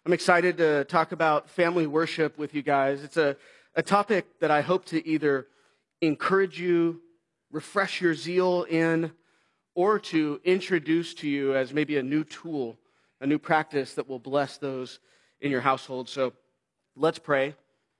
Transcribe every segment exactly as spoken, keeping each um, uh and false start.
I'm excited to talk about family worship with you guys. It's a, a topic that I hope to either encourage you, refresh your zeal in, or to introduce to you as maybe a new tool, a new practice that will bless those in your household. So let's pray.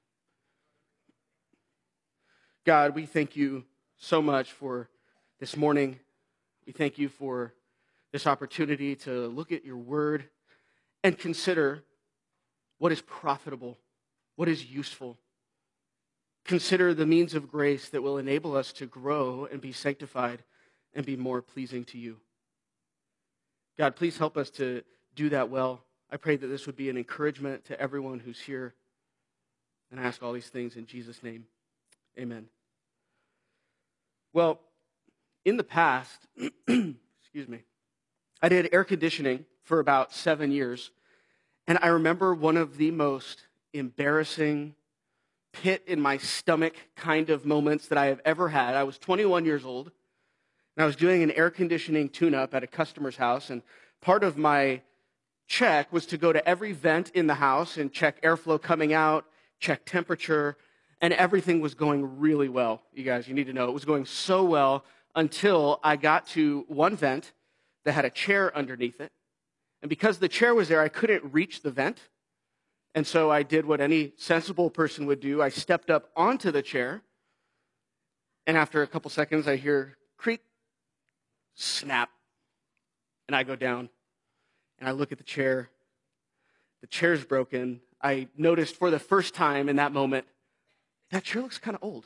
God, we thank you so much for this morning. We thank you for this opportunity to look at your word and consider what is profitable, what is useful. Consider the means of grace that will enable us to grow and be sanctified and be more pleasing to you. God, please help us to do that well. I pray that this would be an encouragement to everyone who's here. And I ask all these things in Jesus' name. Amen. Well, in the past, excuse me, I did air conditioning for about seven years. And I remember one of the most embarrassing, pit in my stomach kind of moments that I have ever had. I was twenty-one years old, and I was doing an air conditioning tune-up at a customer's house. And part of my check was to go to every vent in the house and check airflow coming out, check temperature, and everything was going really well. You guys, you need to know, it was going so well until I got to one vent that had a chair underneath it. And because the chair was there, I couldn't reach the vent. And so I did what any sensible person would do. I stepped up onto the chair. And after a couple seconds, I hear creak, snap. And I go down. And I look at the chair. The chair's broken. I noticed for the first time in that moment, that chair looks kind of old.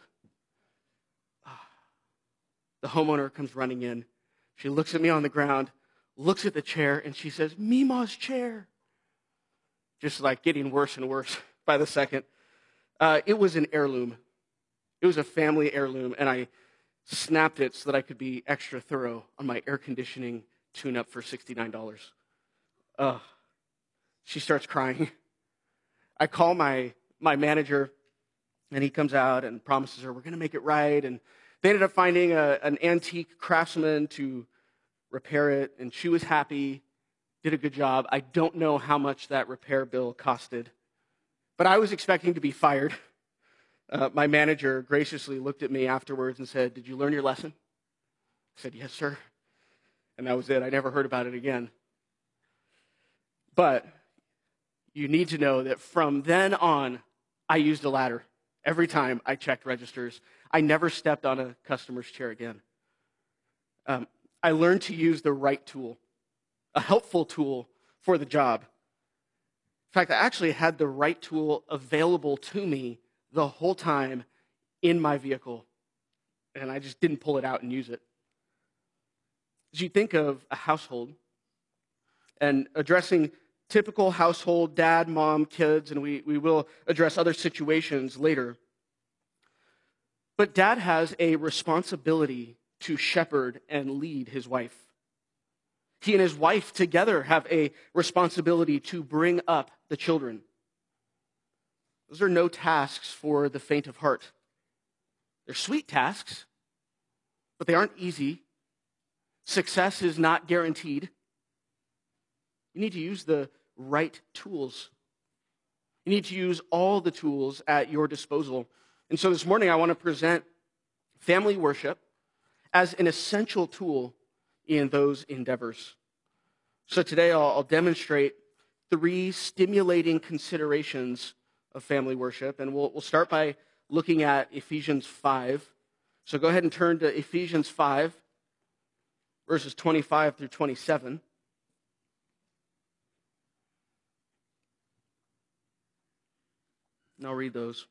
The homeowner comes running in. She looks at me on the ground, looks at the chair, and she says, "Mima's chair." Just like getting worse and worse by the second. Uh, it was an heirloom. It was a family heirloom, and I snapped it so that I could be extra thorough on my air conditioning tune-up for sixty-nine dollars. Uh, she starts crying. I call my, my manager, and he comes out and promises her, we're going to make it right. And they ended up finding a, an antique craftsman to repair it, and she was happy, did a good job. I don't know how much that repair bill costed, but I was expecting to be fired. Uh, my manager graciously looked at me afterwards and said, "Did you learn your lesson?" I said, "Yes, sir." And that was it. I never heard about it again. But you need to know that from then on, I used a ladder. Every time I checked registers, I never stepped on a customer's chair again. Um, I learned to use the right tool, a helpful tool for the job. In fact, I actually had the right tool available to me the whole time in my vehicle, and I just didn't pull it out and use it. As you think of a household and addressing typical household, dad, mom, kids, and we, we will address other situations later. But dad has a responsibility to shepherd and lead his wife. He and his wife together have a responsibility to bring up the children. Those are no tasks for the faint of heart. They're sweet tasks, but they aren't easy. Success is not guaranteed. You need to use the right tools. You need to use all the tools at your disposal. And so this morning I want to present family worship as an essential tool in those endeavors. So today I'll, I'll demonstrate three stimulating considerations of family worship. And we'll, we'll start by looking at Ephesians five. So go ahead and turn to Ephesians five, verses twenty-five through twenty-seven. And I'll read those.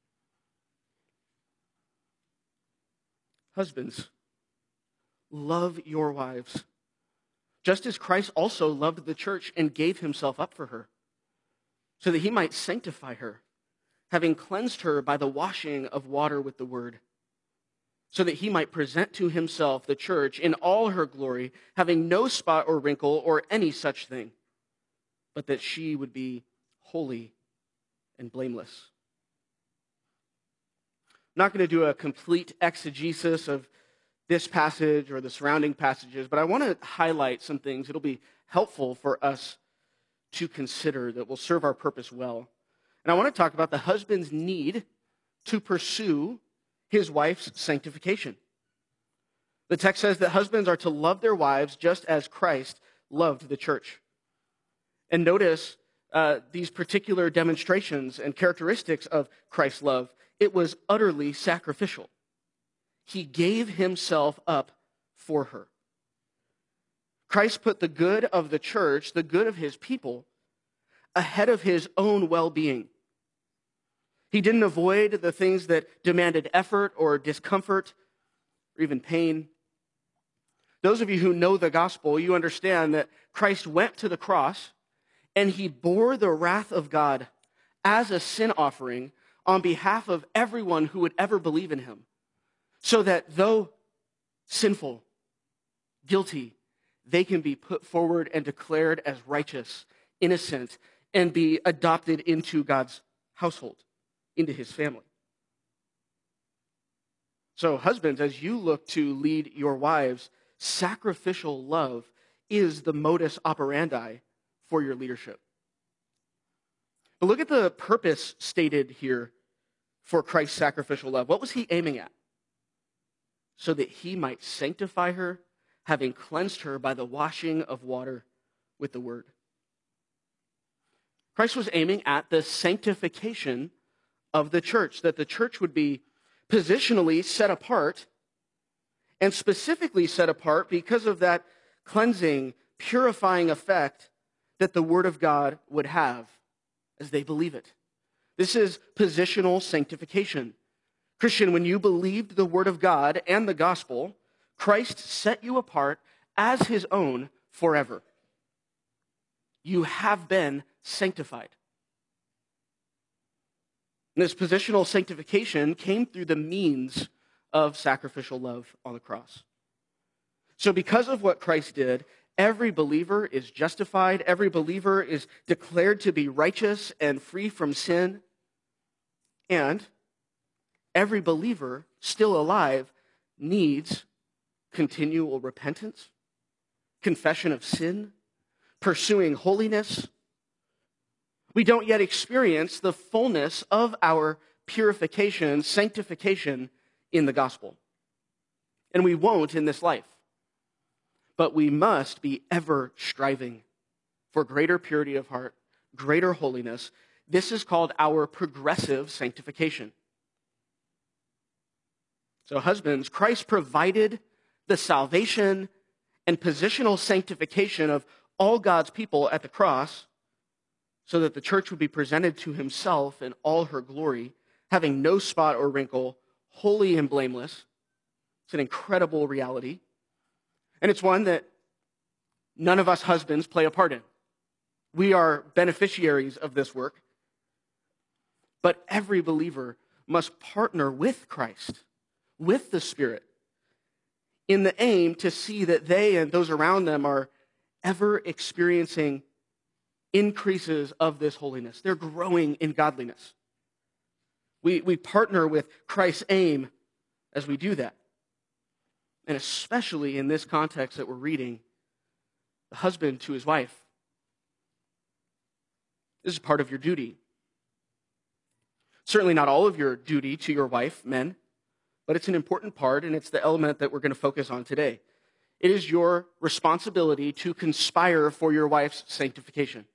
Husbands, love your wives, just as Christ also loved the church and gave himself up for her, so that he might sanctify her, having cleansed her by the washing of water with the word, so that he might present to himself the church in all her glory, having no spot or wrinkle or any such thing, but that she would be holy and blameless. I'm not going to do a complete exegesis of this passage or the surrounding passages, but I want to highlight some things. It'll be helpful for us to consider that will serve our purpose well. And I want to talk about the husband's need to pursue his wife's sanctification. The text says that husbands are to love their wives just as Christ loved the church. And notice uh, these particular demonstrations and characteristics of Christ's love. It was utterly sacrificial. He gave himself up for her. Christ put the good of the church, the good of his people, ahead of his own well-being. He didn't avoid the things that demanded effort or discomfort or even pain. Those of you who know the gospel, you understand that Christ went to the cross and he bore the wrath of God as a sin offering on behalf of everyone who would ever believe in him. So that though sinful, guilty, they can be put forward and declared as righteous, innocent, and be adopted into God's household, into his family. So husbands, as you look to lead your wives, sacrificial love is the modus operandi for your leadership. But look at the purpose stated here for Christ's sacrificial love. What was he aiming at? So that he might sanctify her, having cleansed her by the washing of water with the word. Christ was aiming at the sanctification of the church, that the church would be positionally set apart, and specifically set apart because of that cleansing, purifying effect that the word of God would have as they believe it. This is positional sanctification. Christian, when you believed the word of God and the gospel, Christ set you apart as his own forever. You have been sanctified. And this positional sanctification came through the means of sacrificial love on the cross. So because of what Christ did, every believer is justified. Every believer is declared to be righteous and free from sin. And every believer still alive needs continual repentance, confession of sin, pursuing holiness. We don't yet experience the fullness of our purification, sanctification in the gospel. And we won't in this life. But we must be ever striving for greater purity of heart, greater holiness. This is called our progressive sanctification. So husbands, Christ provided the salvation and positional sanctification of all God's people at the cross so that the church would be presented to himself in all her glory, having no spot or wrinkle, holy and blameless. It's an incredible reality. And it's one that none of us husbands play a part in. We are beneficiaries of this work. But every believer must partner with Christ, with the Spirit, in the aim to see that they and those around them are ever experiencing increases of this holiness. They're growing in godliness. We, we partner with Christ's aim as we do that. And especially in this context that we're reading, the husband to his wife. This is part of your duty. Certainly not all of your duty to your wife, men, but it's an important part, and it's the element that we're going to focus on today. It is your responsibility to conspire for your wife's sanctification.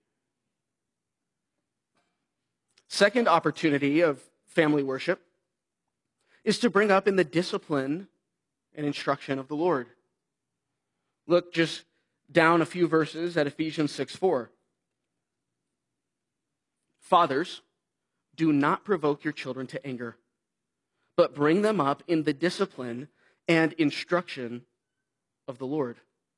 Second opportunity of family worship is to bring up in the discipline and instruction of the Lord. Look just down a few verses at Ephesians six four. Fathers, do not provoke your children to anger, but bring them up in the discipline and instruction of the Lord.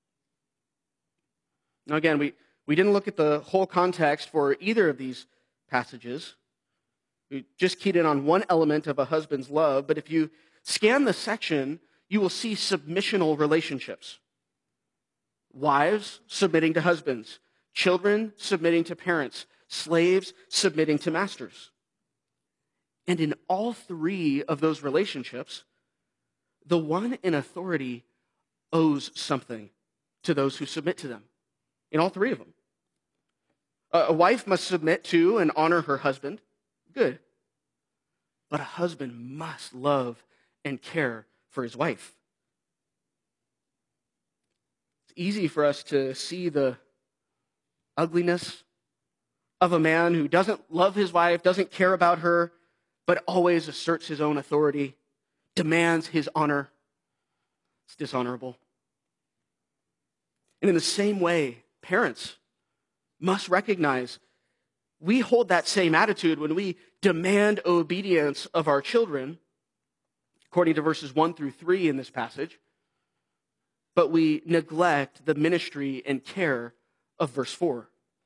Now again, we, we didn't look at the whole context for either of these passages. We just keyed in on one element of a husband's love, but if you scan the section, you will see submissional relationships. Wives submitting to husbands, children submitting to parents, slaves submitting to masters. And in all three of those relationships, the one in authority owes something to those who submit to them. In all three of them. A wife must submit to and honor her husband. Good. But a husband must love and care for his wife. It's easy for us to see the ugliness of a man who doesn't love his wife, doesn't care about her, but always asserts his own authority, demands his honor. It's dishonorable. And in the same way, parents must recognize we hold that same attitude when we demand obedience of our children, according to verses one through three in this passage, but we neglect the ministry and care of verse four.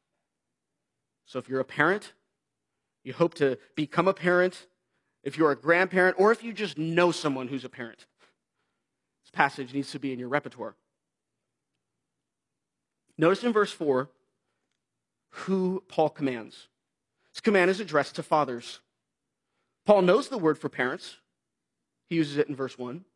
So if you're a parent, you hope to become a parent, if you're a grandparent, or if you just know someone who's a parent, this passage needs to be in your repertoire. Notice in verse four who Paul commands. This command is addressed to fathers. Paul knows the word for parents. He uses it in verse one.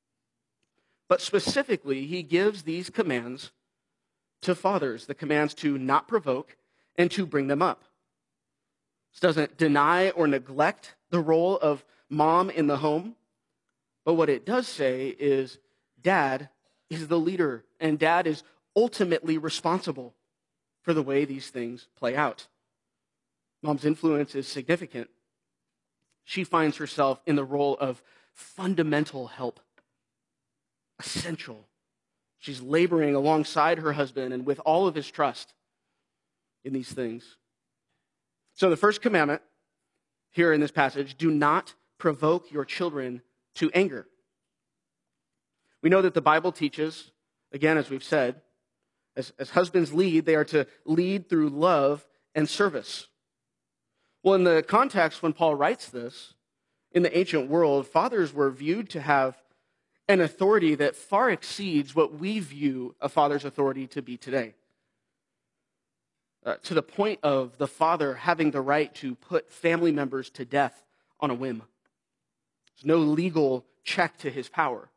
But specifically, he gives these commands to fathers, the commands to not provoke and to bring them up. This doesn't deny or neglect the role of mom in the home, but what it does say is dad is the leader, and dad is ultimately responsible for the way these things play out. Mom's influence is significant. She finds herself in the role of fundamental help, essential. She's laboring alongside her husband and with all of his trust in these things. So the first commandment here in this passage, do not provoke your children to anger. We know that the Bible teaches, again, as we've said, as, as husbands lead, they are to lead through love and service. Well, in the context when Paul writes this, in the ancient world, fathers were viewed to have an authority that far exceeds what we view a father's authority to be today. Uh, to the point of the father having the right to put family members to death on a whim. There's no legal check to his power.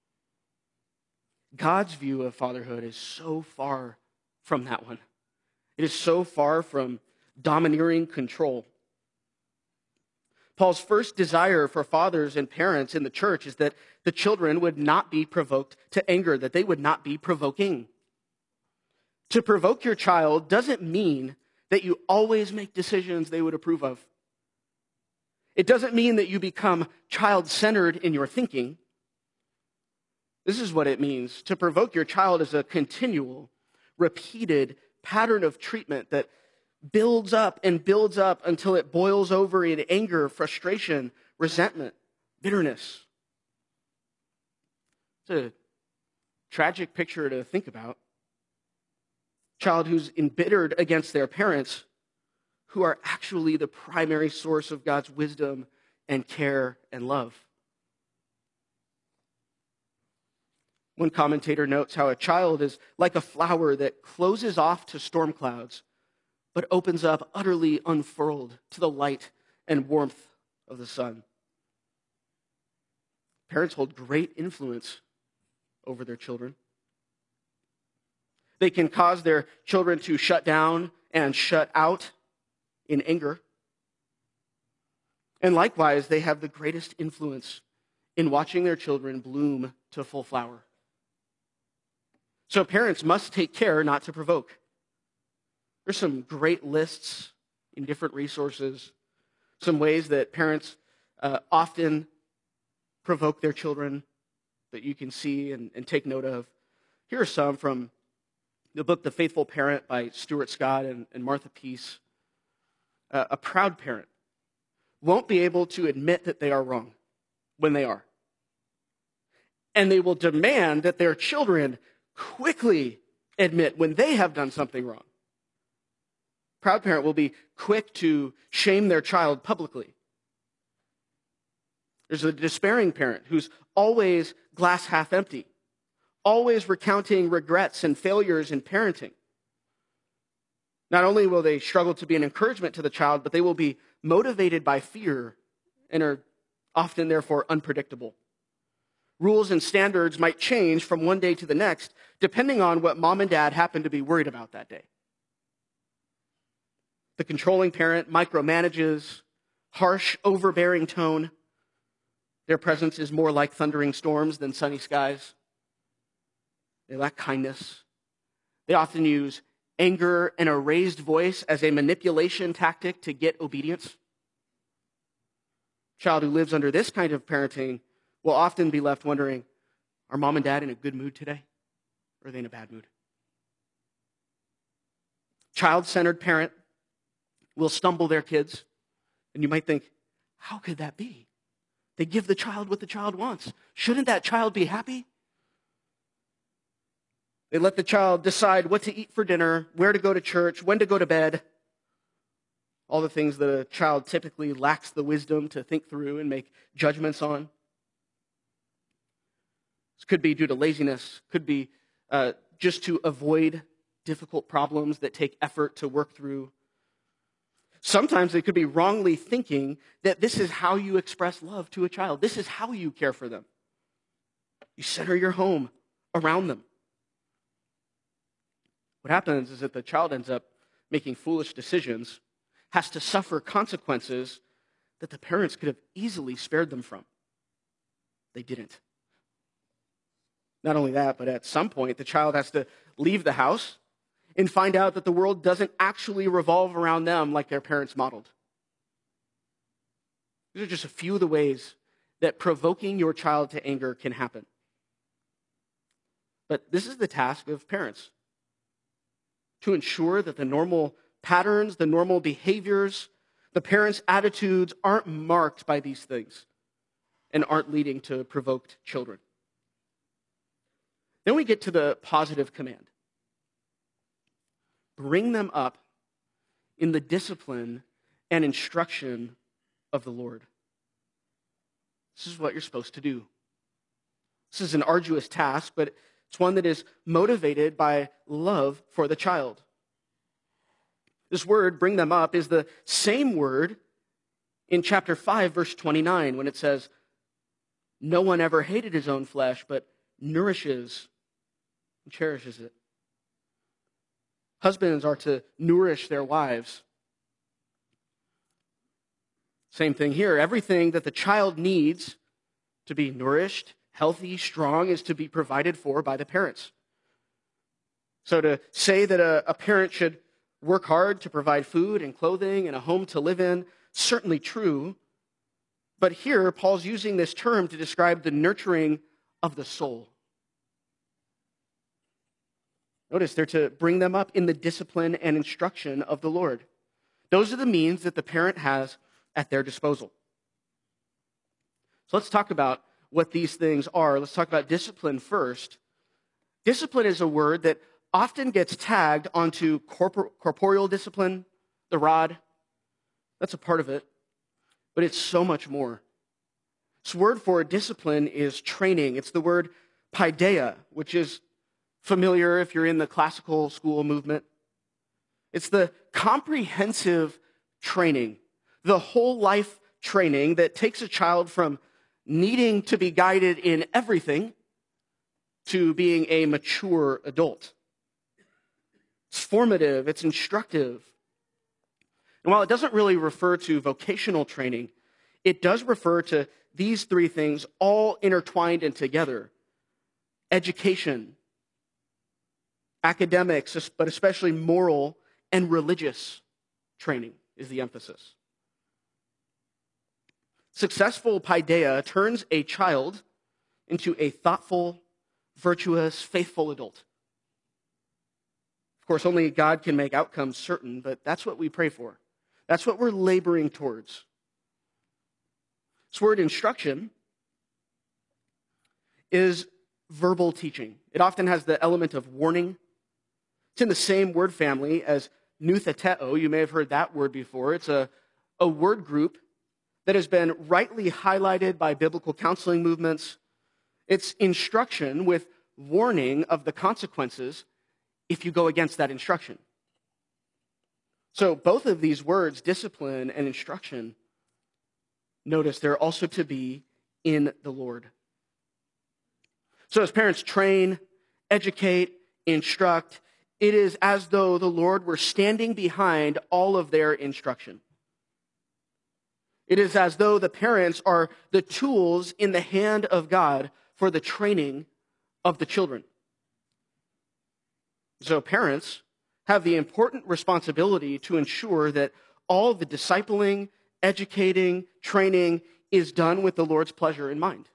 God's view of fatherhood is so far from that one. It is so far from domineering control. Paul's first desire for fathers and parents in the church is that the children would not be provoked to anger, that they would not be provoking. To provoke your child doesn't mean that you always make decisions they would approve of. It doesn't mean that you become child-centered in your thinking. This is what it means. To provoke your child is a continual, repeated pattern of treatment that builds up and builds up until it boils over in anger, frustration, resentment, bitterness. It's a tragic picture to think about. Child who's embittered against their parents, who are actually the primary source of God's wisdom and care and love. One commentator notes how a child is like a flower that closes off to storm clouds, but opens up utterly unfurled to the light and warmth of the sun. Parents hold great influence over their children. They can cause their children to shut down and shut out in anger. And likewise, they have the greatest influence in watching their children bloom to full flower. So parents must take care not to provoke. There's some great lists in different resources, some ways that parents uh, often provoke their children that you can see and, and take note of. Here are some from the book The Faithful Parent by Stuart Scott and, and Martha Peace. Uh, a proud parent won't be able to admit that they are wrong when they are. And they will demand that their children quickly admit when they have done something wrong. Proud parent will be quick to shame their child publicly. There's a despairing parent who's always glass half empty, always recounting regrets and failures in parenting. Not only will they struggle to be an encouragement to the child, but they will be motivated by fear and are often, therefore, unpredictable. Rules and standards might change from one day to the next, depending on what mom and dad happen to be worried about that day. The controlling parent micromanages, harsh, overbearing tone. Their presence is more like thundering storms than sunny skies. They lack kindness. They often use anger and a raised voice as a manipulation tactic to get obedience. A child who lives under this kind of parenting will often be left wondering, are mom and dad in a good mood today? Or are they in a bad mood? Child-centered parent will stumble their kids. And you might think, how could that be? They give the child what the child wants. Shouldn't that child be happy? They let the child decide what to eat for dinner, where to go to church, when to go to bed. All the things that a child typically lacks the wisdom to think through and make judgments on. This could be due to laziness, could be uh, just to avoid difficult problems that take effort to work through. Sometimes they could be wrongly thinking that this is how you express love to a child. This is how you care for them. You center your home around them. What happens is that the child ends up making foolish decisions, has to suffer consequences that the parents could have easily spared them from. They didn't. Not only that, but at some point, the child has to leave the house and find out that the world doesn't actually revolve around them like their parents modeled. These are just a few of the ways that provoking your child to anger can happen. But this is the task of parents, to ensure that the normal patterns, the normal behaviors, the parents' attitudes aren't marked by these things and aren't leading to provoked children. Then we get to the positive command. Bring them up in the discipline and instruction of the Lord. This is what you're supposed to do. This is an arduous task, but it's one that is motivated by love for the child. This word, bring them up, is the same word in chapter five, verse twenty-nine, when it says, no one ever hated his own flesh, but nourishes and cherishes it. Husbands are to nourish their wives. Same thing here. Everything that the child needs to be nourished, healthy, strong, is to be provided for by the parents. So to say that a, a parent should work hard to provide food and clothing and a home to live in, certainly true. But here, Paul's using this term to describe the nurturing of the soul. Notice they're to bring them up in the discipline and instruction of the Lord. Those are the means that the parent has at their disposal. So let's talk about what these things are. Let's talk about discipline first. Discipline is a word that often gets tagged onto corpor- corporeal discipline, the rod. That's a part of it. But it's so much more. This word for discipline is training. It's the word paideia, which is familiar if you're in the classical school movement. It's the comprehensive training, the whole life training that takes a child from needing to be guided in everything to being a mature adult. It's formative, it's instructive. And while it doesn't really refer to vocational training, it does refer to these three things all intertwined and together. Education, academics, but especially moral and religious training is the emphasis. Successful paideia turns a child into a thoughtful, virtuous, faithful adult. Of course, only God can make outcomes certain, but that's what we pray for. That's what we're laboring towards. This word instruction is verbal teaching. It often has the element of warning. It's in the same word family as noutheteo. You may have heard that word before. It's a, a word group that has been rightly highlighted by biblical counseling movements. It's instruction with warning of the consequences if you go against that instruction. So both of these words, discipline and instruction, notice they're also to be in the Lord. So as parents train, educate, instruct, it is as though the Lord were standing behind all of their instruction. It is as though the parents are the tools in the hand of God for the training of the children. So parents have the important responsibility to ensure that all the discipling, educating, training is done with the Lord's pleasure in mind.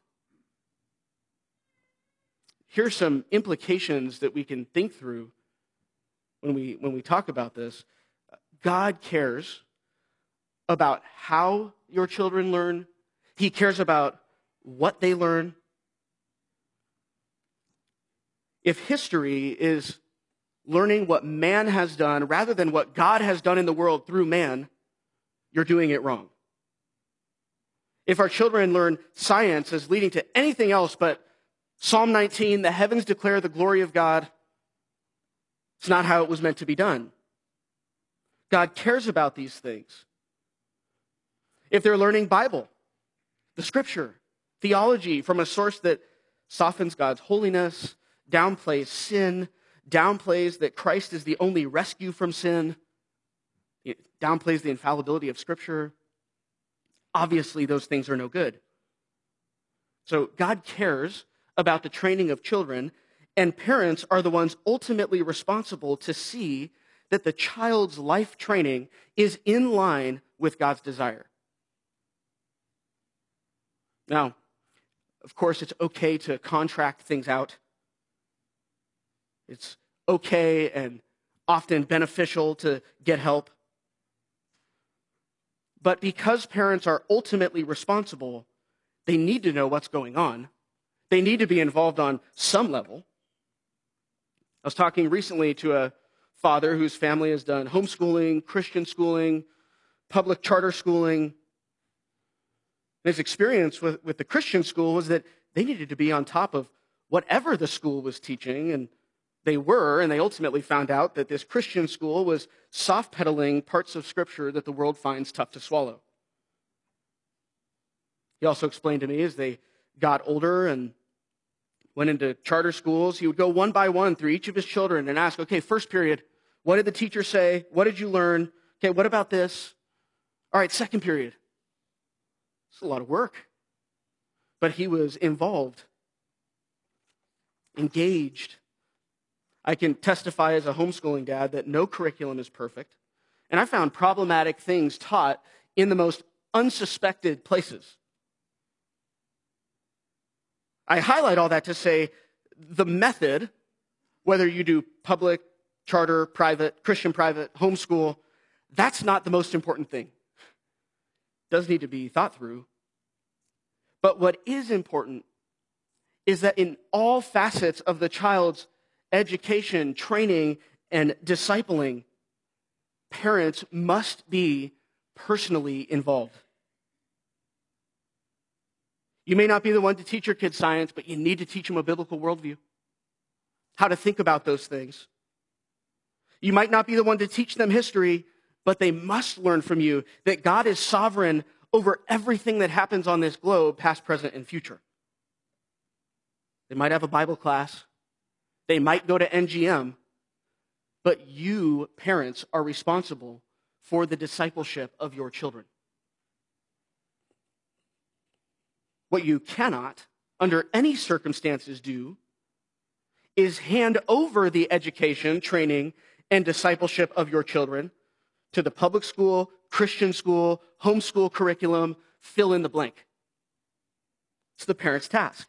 Here's some implications that we can think through when we, when we talk about this. God cares about how your children learn. He cares about what they learn. If history is learning what man has done rather than what God has done in the world through man, you're doing it wrong. If our children learn science as leading to anything else but Psalm nineteen, the heavens declare the glory of God, it's not how it was meant to be done. God cares about these things. If they're learning Bible, the scripture, theology from a source that softens God's holiness, downplays sin, downplays that Christ is the only rescue from sin, it downplays the infallibility of scripture, obviously those things are no good. So God cares about the training of children, and parents are the ones ultimately responsible to see that the child's life training is in line with God's desire. Now, of course, it's okay to contract things out. It's okay and often beneficial to get help. But because parents are ultimately responsible, they need to know what's going on. They need to be involved on some level. I was talking recently to a father whose family has done homeschooling, Christian schooling, public charter schooling. His experience with, with the Christian school was that they needed to be on top of whatever the school was teaching, and they were, and they ultimately found out that this Christian school was soft-pedaling parts of Scripture that the world finds tough to swallow. He also explained to me as they got older and went into charter schools, he would go one by one through each of his children and ask, okay, first period, what did the teacher say? What did you learn? Okay, what about this? All right, second period. It's a lot of work. But he was involved, engaged. I can testify as a homeschooling dad that no curriculum is perfect. And I found problematic things taught in the most unsuspected places. I highlight all that to say the method, whether you do public, charter, private, Christian private, homeschool, that's not the most important thing. It does need to be thought through. But what is important is that in all facets of the child's education, training, and discipling, parents must be personally involved. You may not be the one to teach your kids science, but you need to teach them a biblical worldview, how to think about those things. You might not be the one to teach them history, but they must learn from you that God is sovereign over everything that happens on this globe, past, present, and future. They might have a Bible class. They might go to N G M. But you, parents, are responsible for the discipleship of your children. What you cannot, under any circumstances, do is hand over the education, training, and discipleship of your children to the public school, Christian school, homeschool curriculum, fill in the blank. It's the parent's task.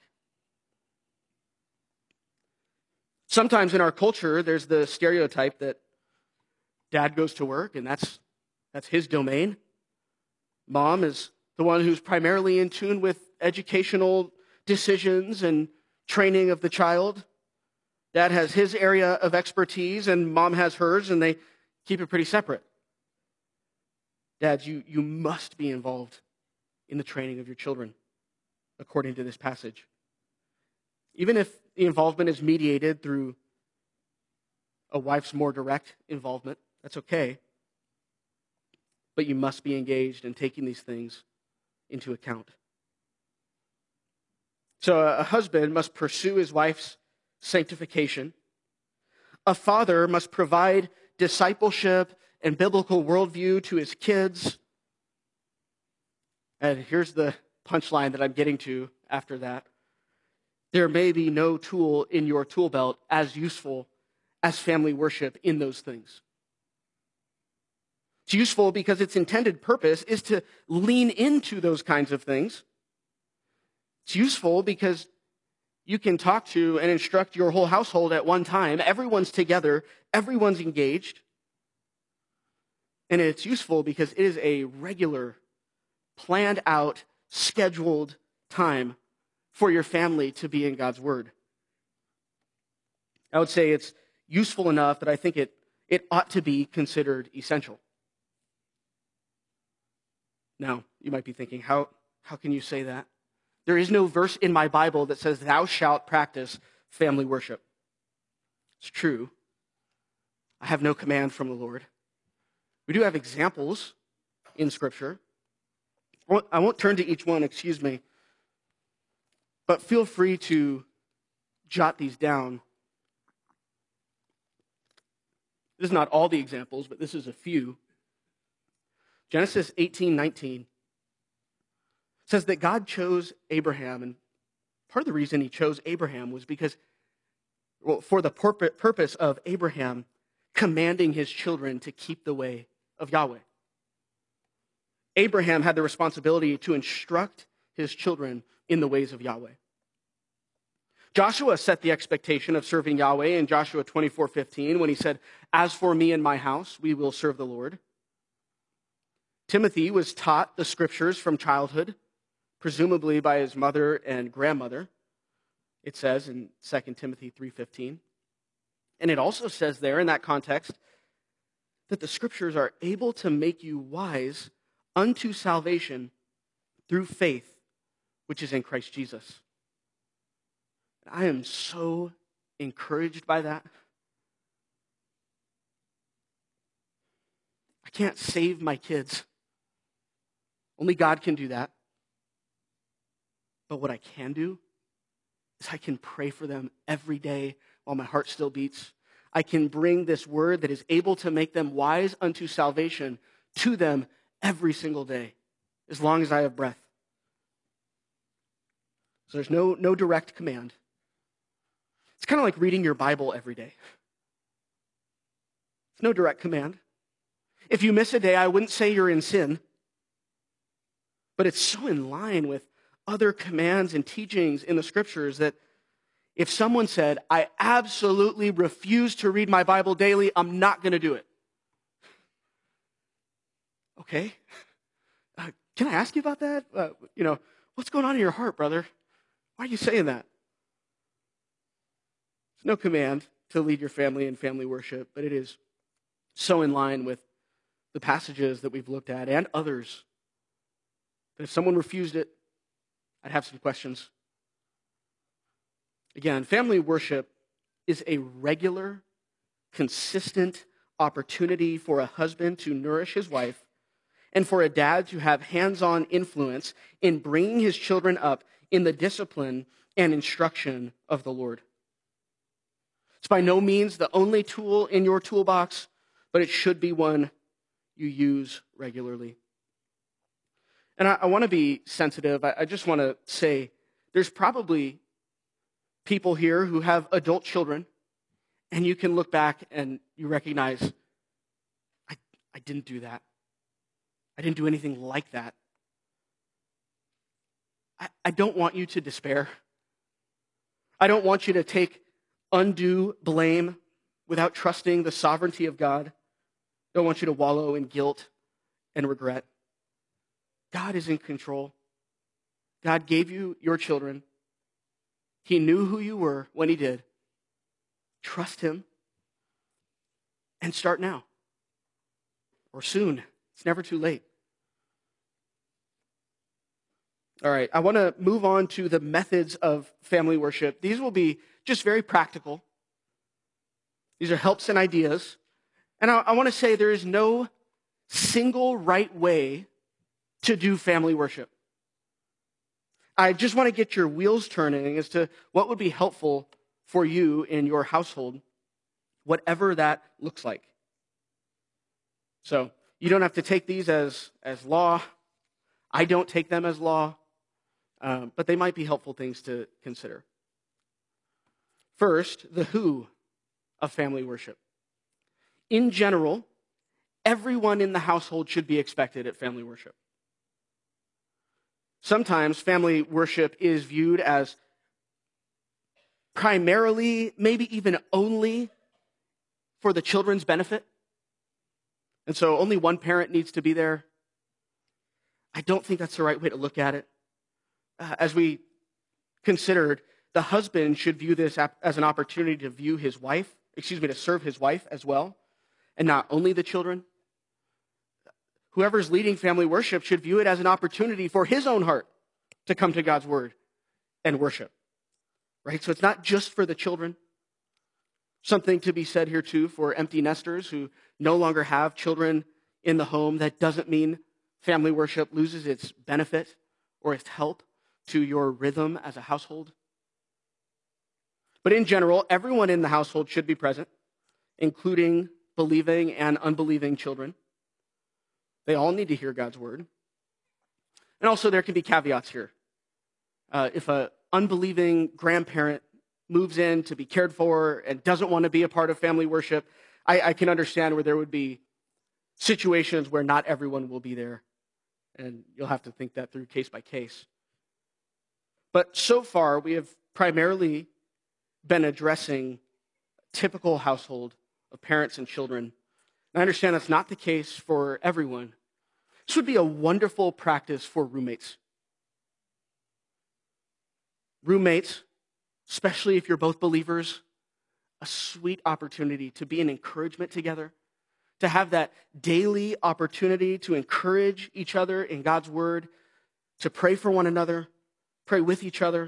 Sometimes in our culture, there's the stereotype that dad goes to work and that's, that's his domain. Mom is the one who's primarily in tune with educational decisions and training of the child. Dad has his area of expertise and mom has hers, and they keep it pretty separate. Dads, you, you must be involved in the training of your children, according to this passage. Even if the involvement is mediated through a wife's more direct involvement, that's okay. But you must be engaged in taking these things into account. So a husband must pursue his wife's sanctification, A father must provide discipleship and biblical worldview to his kids. And here's the punchline that I'm getting to after that. There may be no tool in your tool belt as useful as family worship in those things. It's useful because its intended purpose is to lean into those kinds of things. It's useful because you can talk to and instruct your whole household at one time. Everyone's together. Everyone's engaged. And it's useful because it is a regular, planned out, scheduled time for your family to be in God's Word. I would say it's useful enough that I think it, it ought to be considered essential. Now, you might be thinking, how, how can you say that? There is no verse in my Bible that says, thou shalt practice family worship. It's true. I have no command from the Lord. We do have examples in Scripture. I won't turn to each one, excuse me. But feel free to jot these down. This is not all the examples, but this is a few. Genesis eighteen nineteen says that God chose Abraham, and part of the reason he chose Abraham was because, well, for the purpose of Abraham commanding his children to keep the way of Yahweh. Abraham had the responsibility to instruct his children in the ways of Yahweh. Joshua set the expectation of serving Yahweh in Joshua twenty-four fifteen when he said, as for me and my house, we will serve the Lord. Timothy was taught the scriptures from childhood, presumably by his mother and grandmother. It says in Second Timothy three fifteen. And it also says there in that context that the scriptures are able to make you wise unto salvation through faith, which is in Christ Jesus. I am so encouraged by that. I can't save my kids. Only God can do that. But what I can do is I can pray for them every day while my heart still beats. I can bring this word that is able to make them wise unto salvation to them every single day, as long as I have breath. So there's no, no direct command. It's kind of like reading your Bible every day. It's no direct command. If you miss a day, I wouldn't say you're in sin, but it's so in line with other commands and teachings in the scriptures that if someone said, I absolutely refuse to read my Bible daily, I'm not going to do it. Okay. Uh, can I ask you about that? Uh, you know, what's going on in your heart, brother? Why are you saying that? There's no command to lead your family in family worship, but it is so in line with the passages that we've looked at and others. But if someone refused it, I'd have some questions. Again, family worship is a regular, consistent opportunity for a husband to nourish his wife and for a dad to have hands-on influence in bringing his children up in the discipline and instruction of the Lord. It's by no means the only tool in your toolbox, but it should be one you use regularly. And I, I want to be sensitive. I, I just want to say there's probably people here who have adult children, and you can look back and you recognize, I, I didn't do that. I didn't do anything like that. I, I don't want you to despair. I don't want you to take undue blame without trusting the sovereignty of God. I don't want you to wallow in guilt and regret. God is in control. God gave you your children. He knew who you were when he did. Trust him and start now or soon. It's never too late. All right, I want to move on to the methods of family worship. These will be just very practical. These are helps and ideas. And I, I want to say there is no single right way to do family worship. I just want to get your wheels turning as to what would be helpful for you in your household. whatever that looks like. So you don't have to take these as, as law. I don't take them as law, um, but they might be helpful things to consider. First, the who of family worship. In general, everyone in the household should be expected at family worship. Sometimes family worship is viewed as primarily, maybe even only, for the children's benefit. And so only one parent needs to be there. I don't think that's the right way to look at it. Uh, as we considered, the husband should view this as an opportunity to view his wife, excuse me, to serve his wife as well, and not only the children. Whoever's leading family worship should view it as an opportunity for his own heart to come to God's word and worship. Right? So it's not just for the children. Something to be said here too for empty nesters who no longer have children in the home. That doesn't mean family worship loses its benefit or its help to your rhythm as a household. But in general, everyone in the household should be present, including believing and unbelieving children. They all need to hear God's word. And also there can be caveats here. Uh, if an unbelieving grandparent moves in to be cared for and doesn't want to be a part of family worship, I, I can understand where there would be situations where not everyone will be there. And you'll have to think that through case by case. But so far, we have primarily been addressing a typical household of parents and children. And I understand that's not the case for everyone. This would be a wonderful practice for roommates. Roommates, especially if you're both believers, a sweet opportunity to be an encouragement together, to have that daily opportunity to encourage each other in God's word, to pray for one another, pray with each other.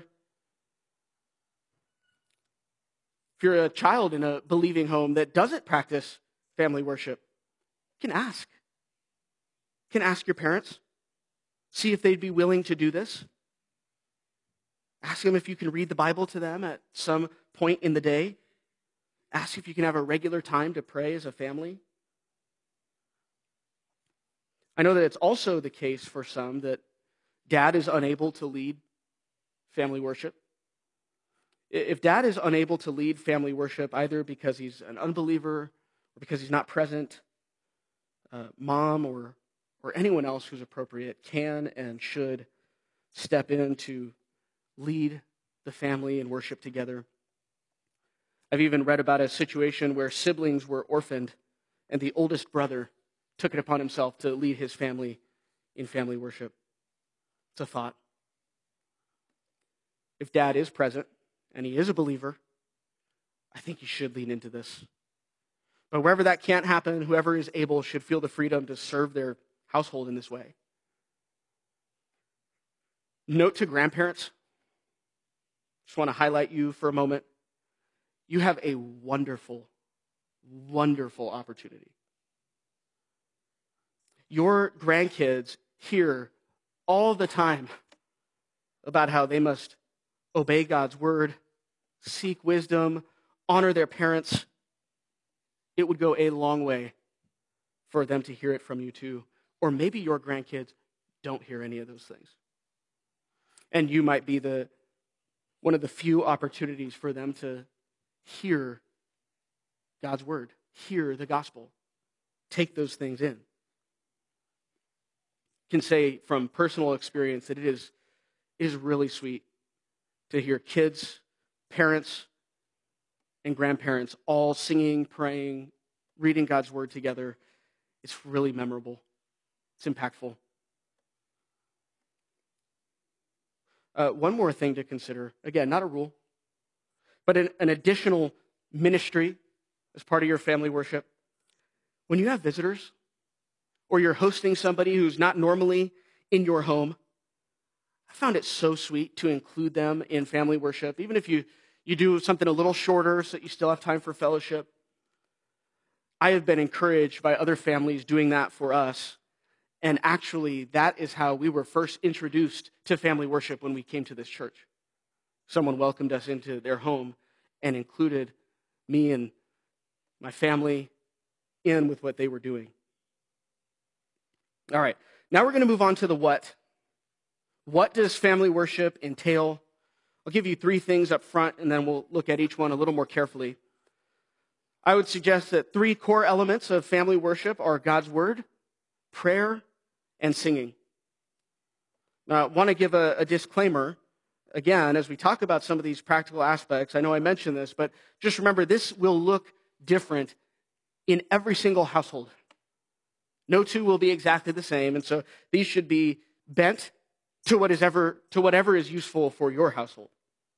If you're a child in a believing home that doesn't practice family worship, you can ask. You can ask your parents, see if they'd be willing to do this. Ask them if you can read the Bible to them at some point in the day. Ask if you can have a regular time to pray as a family. I know that it's also the case for some that dad is unable to lead family worship. If dad is unable to lead family worship, either because he's an unbeliever or because he's not present, uh, mom or, or anyone else who's appropriate can and should step in to lead the family in worship together. I've even read about a situation where siblings were orphaned and the oldest brother took it upon himself to lead his family in family worship. It's a thought. If dad is present and he is a believer, I think he should lean into this. But wherever that can't happen, whoever is able should feel the freedom to serve their household in this way. Note to grandparents, just want to highlight you for a moment. You have a wonderful, wonderful opportunity. Your grandkids hear all the time about how they must obey God's word, seek wisdom, honor their parents. It would go a long way for them to hear it from you too. Or maybe your grandkids don't hear any of those things. And you might be the one of the few opportunities for them to hear God's word, hear the gospel, take those things in. I can say from personal experience that it is, it is really sweet to hear kids, parents, and grandparents all singing, praying, reading God's word together. It's really memorable. It's impactful. Uh, one more thing to consider, again, not a rule, but an, an additional ministry as part of your family worship. When you have visitors, or you're hosting somebody who's not normally in your home, I found it so sweet to include them in family worship, even if you, you do something a little shorter so that you still have time for fellowship. I have been encouraged by other families doing that for us. And actually, that is how we were first introduced to family worship when we came to this church. Someone welcomed us into their home and included me and my family in with what they were doing. All right, now we're going to move on to the what. What does family worship entail? I'll give you three things up front, and then we'll look at each one a little more carefully. I would suggest that three core elements of family worship are God's word, prayer, and singing. Now, I want to give a, a disclaimer. Again, as we talk about some of these practical aspects, I know I mentioned this, but just remember this will look different in every single household. No two will be exactly the same, and so these should be bent to what is ever to whatever is useful for your household.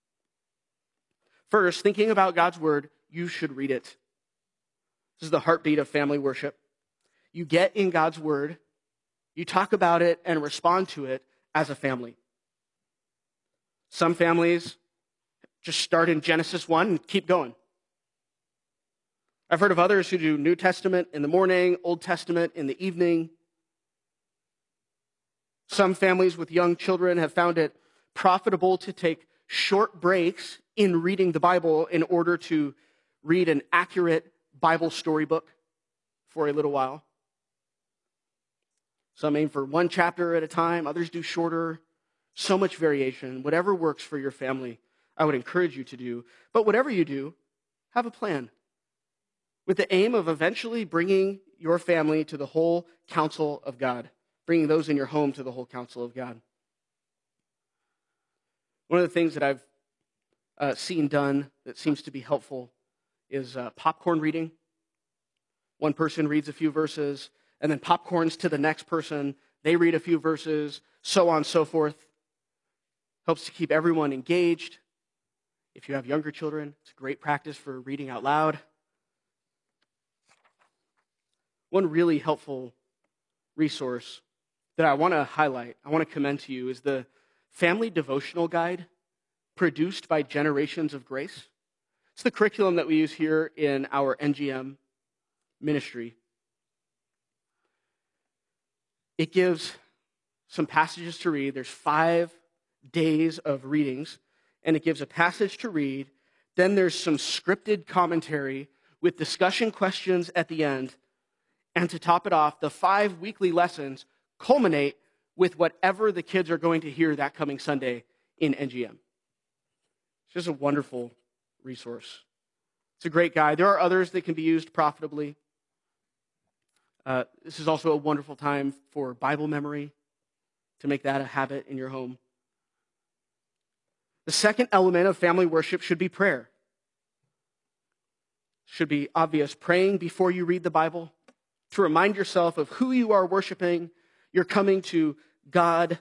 First, thinking about God's word, you should read it. This is the heartbeat of family worship. You get in God's word, you talk about it and respond to it as a family. Some families just start in Genesis one and keep going. I've heard of others who do New Testament in the morning, Old Testament in the evening. Some families with young children have found it profitable to take short breaks in reading the Bible in order to read an accurate Bible storybook for a little while. Some aim for one chapter at a time, others do shorter. So much variation. Whatever works for your family, I would encourage you to do. But whatever you do, have a plan with the aim of eventually bringing your family to the whole counsel of God, bringing those in your home to the whole counsel of God. One of the things that I've uh, seen done that seems to be helpful is uh, popcorn reading. One person reads a few verses, and then popcorns to the next person. They read a few verses, so on and so forth. Helps to keep everyone engaged. If you have younger children, it's a great practice for reading out loud. One really helpful resource that I want to highlight, I want to commend to you, is the Family Devotional Guide produced by Generations of Grace. It's the curriculum that we use here in our N G M ministry. It gives some passages to read. There's five days of readings, and it gives a passage to read. Then there's some scripted commentary with discussion questions at the end. And to top it off, the five weekly lessons culminate with whatever the kids are going to hear that coming Sunday in N G M. It's just a wonderful resource. It's a great guide. There are others that can be used profitably. Uh, this is also a wonderful time for Bible memory, to make that a habit in your home. The second element of family worship should be prayer. Should be obvious. Praying before you read the Bible, to remind yourself of who you are worshiping. You're coming to God.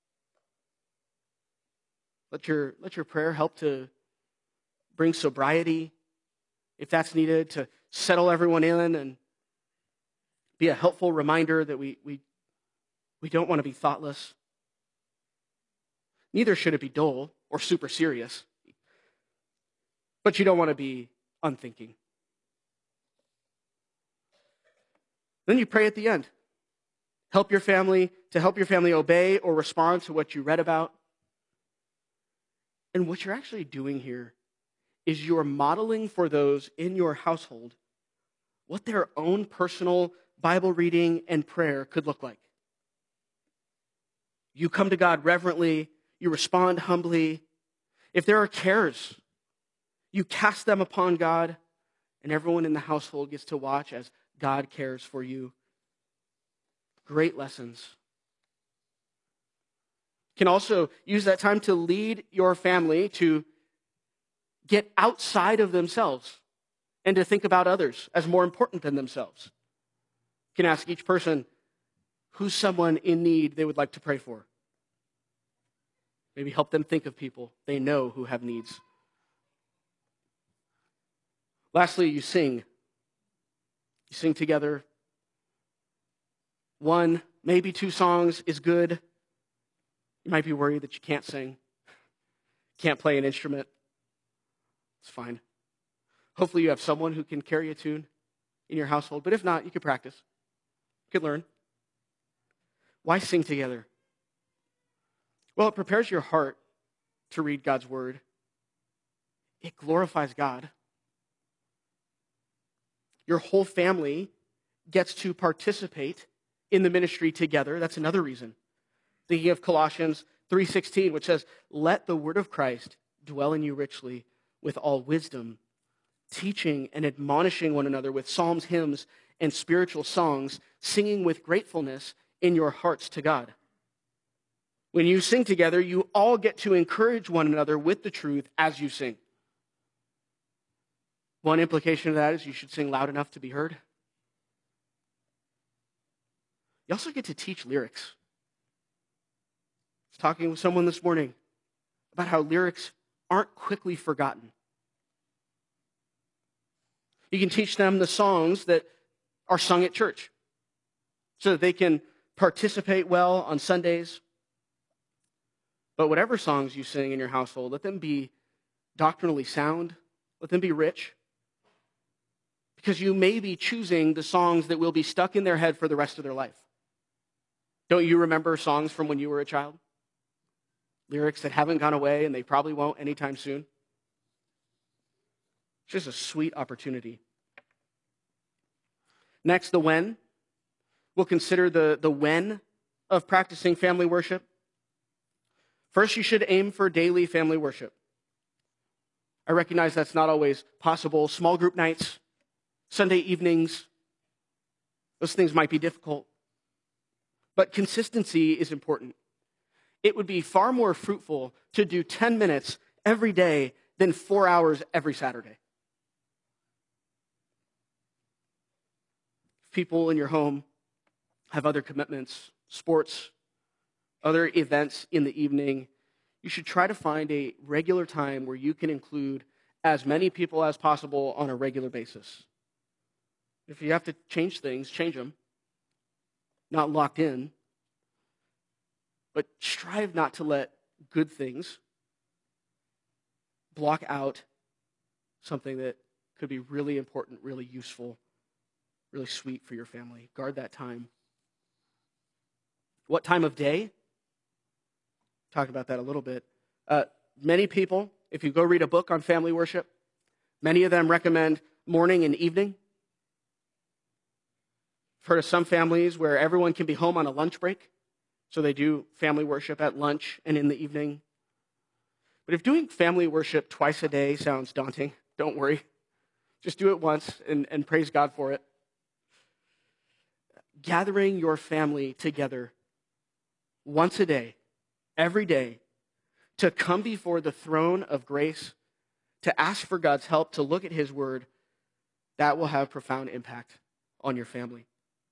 Let your, let your prayer help to bring sobriety, if that's needed, to settle everyone in and be a helpful reminder that we, we, we don't want to be thoughtless. Neither should it be dull or super serious. But you don't want to be unthinking. Then you pray at the end. Help your family, to help your family obey or respond to what you read about. And what you're actually doing here is you're modeling for those in your household what their own personal Bible reading and prayer could look like. You come to God reverently, you respond humbly. If there are cares, you cast them upon God, and everyone in the household gets to watch as God cares for you. Great lessons. You can also use that time to lead your family to get outside of themselves and to think about others as more important than themselves. You can ask each person who's someone in need they would like to pray for. Maybe help them think of people they know who have needs. Lastly, you sing. You sing together. One, maybe two songs is good. You might be worried that you can't sing, can't play an instrument. It's fine. Hopefully you have someone who can carry a tune in your household, but if not, you can practice. You can learn. Why sing together? Well, it prepares your heart to read God's word. It glorifies God. Your whole family gets to participate in the ministry together. That's another reason. Thinking of Colossians three sixteen, which says, "Let the word of Christ dwell in you richly with all wisdom, teaching and admonishing one another with psalms, hymns, and spiritual songs, singing with gratefulness in your hearts to God." When you sing together, you all get to encourage one another with the truth as you sing. One implication of that is you should sing loud enough to be heard. You also get to teach lyrics. I was talking with someone this morning about how lyrics aren't quickly forgotten. You can teach them the songs that are sung at church so that they can participate well on Sundays. But whatever songs you sing in your household, let them be doctrinally sound. Let them be rich. Because you may be choosing the songs that will be stuck in their head for the rest of their life. Don't you remember songs from when you were a child? Lyrics that haven't gone away and they probably won't anytime soon. It's just a sweet opportunity. Next, the when. We'll consider the, the when of practicing family worship. First, you should aim for daily family worship. I recognize that's not always possible. Small group nights, Sunday evenings, those things might be difficult. But consistency is important. It would be far more fruitful to do ten minutes every day than four hours every Saturday. If people in your home have other commitments, sports, other events in the evening, you should try to find a regular time where you can include as many people as possible on a regular basis. If you have to change things, change them. Not locked in. But strive not to let good things block out something that could be really important, really useful, really sweet for your family. Guard that time. What time of day? Talk about that a little bit. Uh, many people, if you go read a book on family worship, many of them recommend morning and evening. I've heard of some families where everyone can be home on a lunch break, so they do family worship at lunch and in the evening. But if doing family worship twice a day sounds daunting, don't worry. Just do it once and, and praise God for it. Gathering your family together once a day, every day, to come before the throne of grace, to ask for God's help, to look at His Word, that will have profound impact on your family.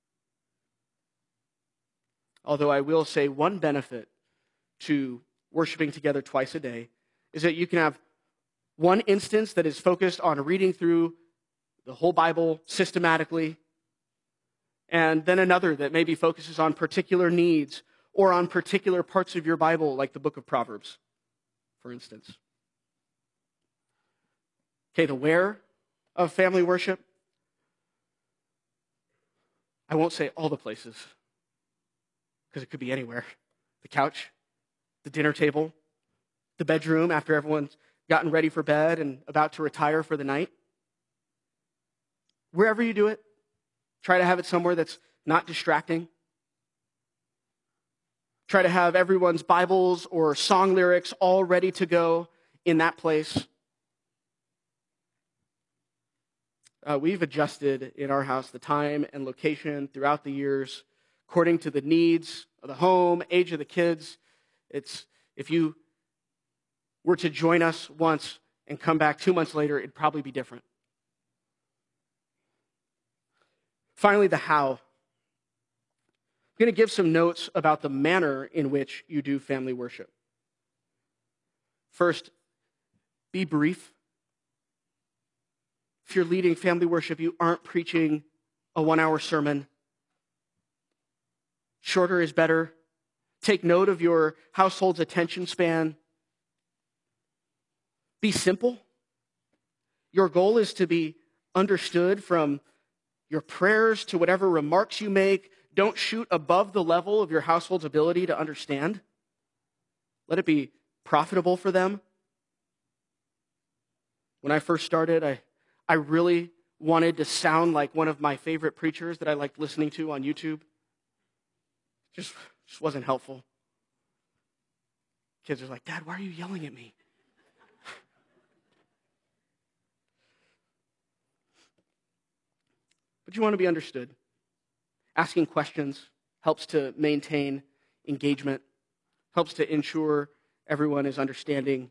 Although I will say one benefit to worshiping together twice a day is that you can have one instance that is focused on reading through the whole Bible systematically, and then another that maybe focuses on particular needs or on particular parts of your Bible, like the book of Proverbs, for instance. Okay, the where of family worship. I won't say all the places, because it could be anywhere. The couch, the dinner table, the bedroom after everyone's gotten ready for bed and about to retire for the night. Wherever you do it, try to have it somewhere that's not distracting. Try to have everyone's Bibles or song lyrics all ready to go in that place. Uh, we've adjusted in our house the time and location throughout the years according to the needs of the home, age of the kids. It's if you were to join us once and come back two months later, it'd probably be different. Finally, the how. I'm going to give some notes about the manner in which you do family worship. First, be brief. If you're leading family worship, you aren't preaching a one-hour sermon. Shorter is better. Take note of your household's attention span. Be simple. Your goal is to be understood from your prayers to whatever remarks you make. Don't shoot above the level of your household's ability to understand. Let it be profitable for them. When I first started, I, I really wanted to sound like one of my favorite preachers that I liked listening to on YouTube. Just, just wasn't helpful. Kids are like, Dad, why are you yelling at me? But you want to be understood. Asking questions helps to maintain engagement, helps to ensure everyone is understanding.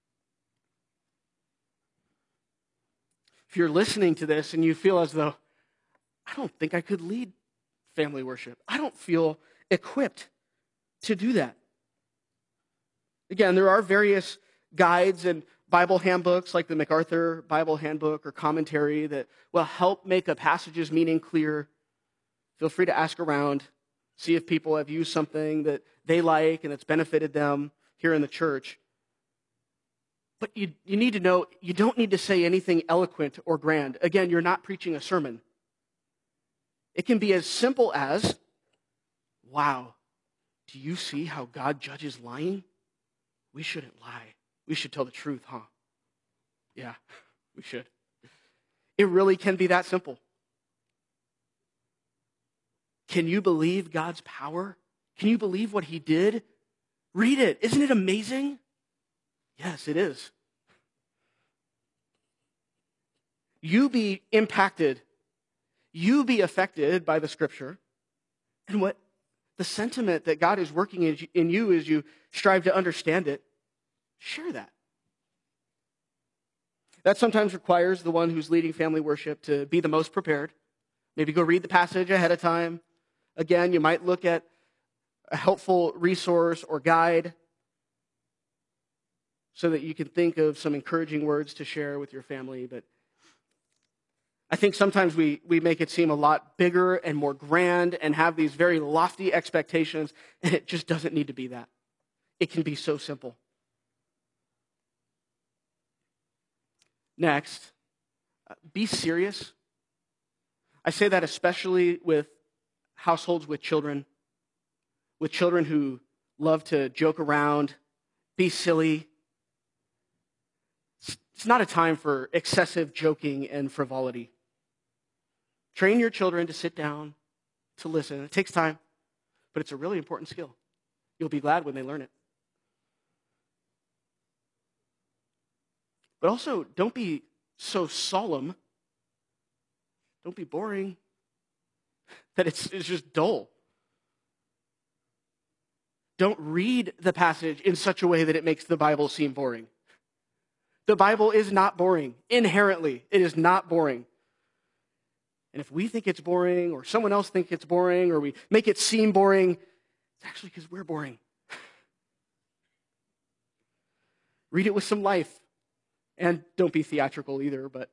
If you're listening to this and you feel as though, I don't think I could lead family worship. I don't feel equipped to do that. Again, there are various guides and Bible handbooks like the MacArthur Bible Handbook or commentary that will help make a passage's meaning clear. Feel free to ask around, see if people have used something that they like and it's benefited them here in the church. But you, you need to know, you don't need to say anything eloquent or grand. Again, you're not preaching a sermon. It can be as simple as, wow, do you see how God judges lying? We shouldn't lie. We should tell the truth, huh? Yeah, we should. It really can be that simple. Can you believe God's power? Can you believe what he did? Read it. Isn't it amazing? Yes, it is. You be impacted. You be affected by the scripture. And what the sentiment that God is working in you as you strive to understand it, share that. That sometimes requires the one who's leading family worship to be the most prepared. Maybe go read the passage ahead of time. Again, you might look at a helpful resource or guide so that you can think of some encouraging words to share with your family. But I think sometimes we, we make it seem a lot bigger and more grand and have these very lofty expectations, and it just doesn't need to be that. It can be so simple. Next, uh, be serious. I say that especially with households with children, with children who love to joke around, be silly. It's not a time for excessive joking and frivolity. Train your children to sit down, to listen. It takes time, but it's a really important skill. You'll be glad when they learn it. But also, don't be so solemn. Don't be boring that it's, it's just dull. Don't read the passage in such a way that it makes the Bible seem boring. The Bible is not boring. Inherently, it is not boring. And if we think it's boring, or someone else thinks it's boring, or we make it seem boring, it's actually because we're boring. Read it with some life. And don't be theatrical either, but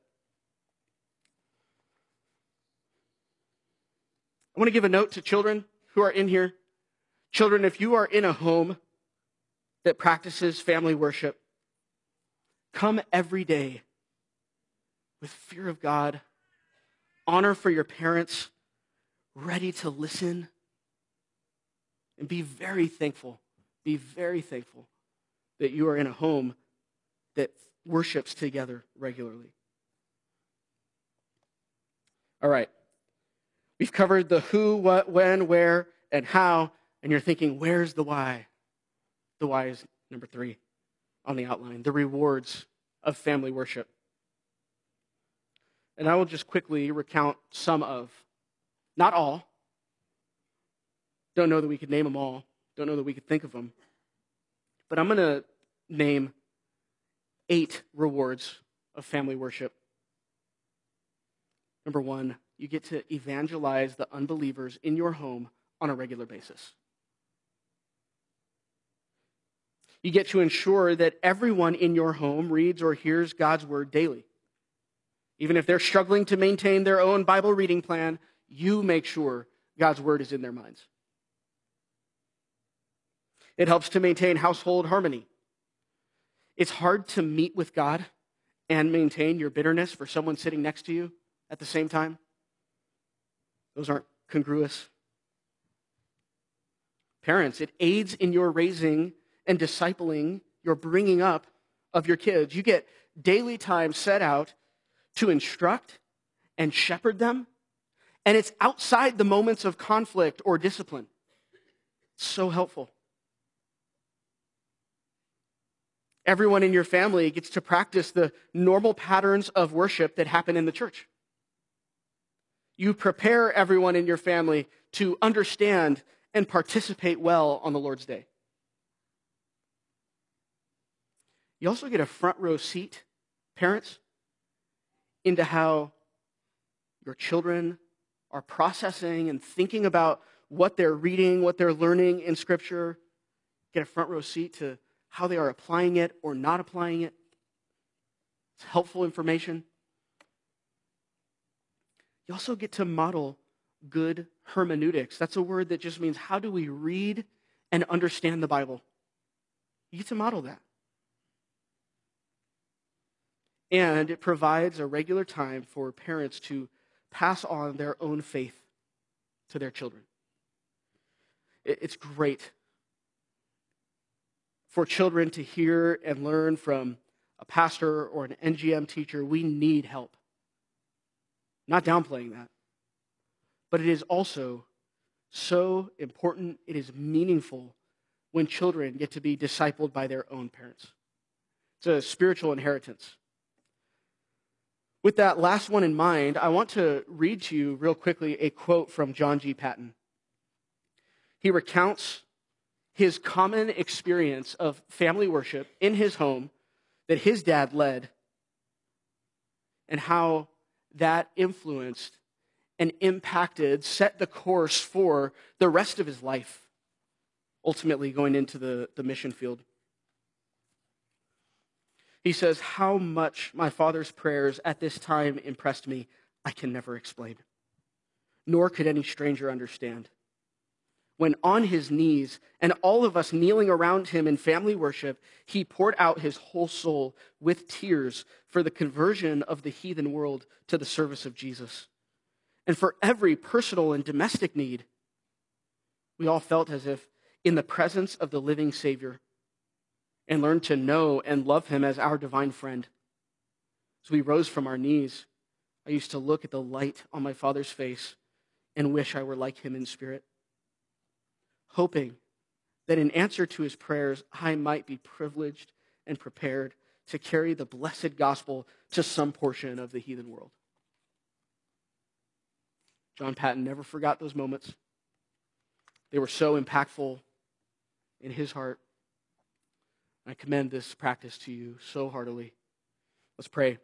I want to give a note to children who are in here. Children, if you are in a home that practices family worship, come every day with fear of God, honor for your parents, ready to listen, and be very thankful, be very thankful that you are in a home that worships together regularly. All right. We've covered the who, what, when, where, and how, and you're thinking, where's the why? The why is number three on the outline, the rewards of family worship. And I will just quickly recount some of, not all. Don't know that we could name them all. Don't know that we could think of them. But I'm going to name eight rewards of family worship. Number one, you get to evangelize the unbelievers in your home on a regular basis. You get to ensure that everyone in your home reads or hears God's word daily. Even if they're struggling to maintain their own Bible reading plan, you make sure God's word is in their minds. It helps to maintain household harmony. It's hard to meet with God and maintain your bitterness for someone sitting next to you at the same time. Those aren't congruous. Parents, it aids in your raising and discipling, your bringing up of your kids. You get daily time set out to instruct and shepherd them. And it's outside the moments of conflict or discipline. It's so helpful. Everyone in your family gets to practice the normal patterns of worship that happen in the church. You prepare everyone in your family to understand and participate well on the Lord's Day. You also get a front row seat, parents, into how your children are processing and thinking about what they're reading, what they're learning in Scripture. Get a front row seat to how they are applying it or not applying it. It's helpful information. You also get to model good hermeneutics. That's a word that just means how do we read and understand the Bible? You get to model that. And it provides a regular time for parents to pass on their own faith to their children. It's great for children to hear and learn from a pastor or an N G M teacher. We need help. Not downplaying that. But it is also so important, it is meaningful when children get to be discipled by their own parents. It's a spiritual inheritance. With that last one in mind, I want to read to you real quickly a quote from John G. Paton. He recounts his common experience of family worship in his home that his dad led and how that influenced and impacted, set the course for the rest of his life, ultimately going into the, the mission field. He says, "How much my father's prayers at this time impressed me, I can never explain, nor could any stranger understand. When on his knees, and all of us kneeling around him in family worship, he poured out his whole soul with tears for the conversion of the heathen world to the service of Jesus. And for every personal and domestic need, we all felt as if in the presence of the living Savior, and learned to know and love him as our divine friend. As we rose from our knees, I used to look at the light on my father's face and wish I were like him in spirit, hoping that in answer to his prayers, I might be privileged and prepared to carry the blessed gospel to some portion of the heathen world." John Paton never forgot those moments. They were so impactful in his heart. I commend this practice to you so heartily. Let's pray.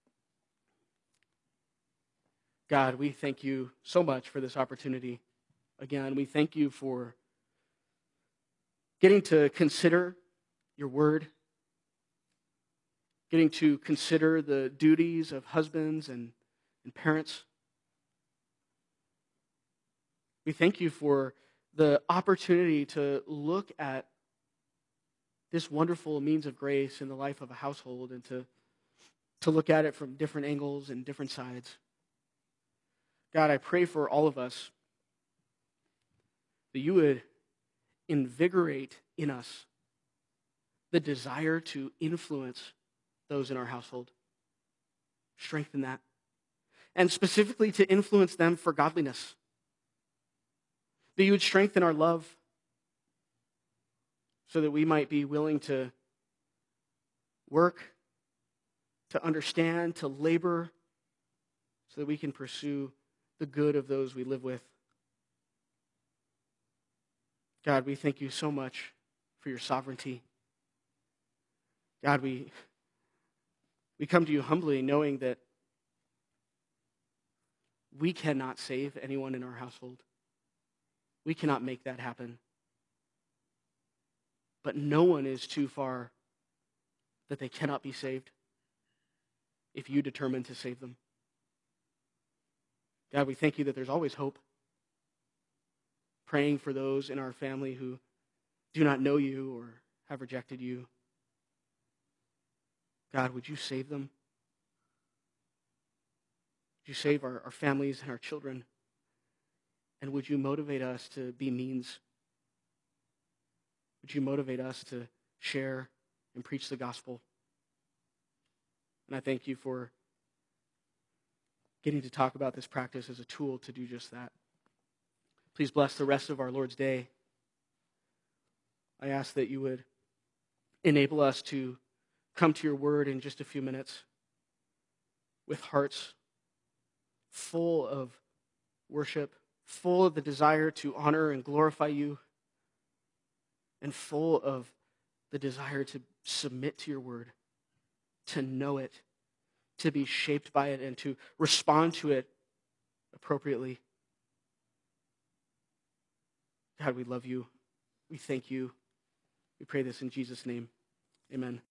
God, we thank you so much for this opportunity. Again, we thank you for getting to consider your word, getting to consider the duties of husbands and, and parents. We thank you for the opportunity to look at this wonderful means of grace in the life of a household and to, to look at it from different angles and different sides. God, I pray for all of us that you would invigorate in us the desire to influence those in our household. Strengthen that. And specifically to influence them for godliness. That you would strengthen our love so that we might be willing to work, to understand, to labor, so that we can pursue the good of those we live with. God, we thank you so much for your sovereignty. God, we, we come to you humbly knowing that we cannot save anyone in our household. We cannot make that happen. But no one is too far that they cannot be saved if you determine to save them. God, we thank you that there's always hope. Praying for those in our family who do not know you or have rejected you. God, would you save them? Would you save our, our families and our children? And would you motivate us to be means? Would you motivate us to share and preach the gospel? And I thank you for getting to talk about this practice as a tool to do just that. Please bless the rest of our Lord's day. I ask that you would enable us to come to your word in just a few minutes with hearts full of worship, full of the desire to honor and glorify you, and full of the desire to submit to your word, to know it, to be shaped by it, and to respond to it appropriately. God, we love you. We thank you. We pray this in Jesus' name. Amen.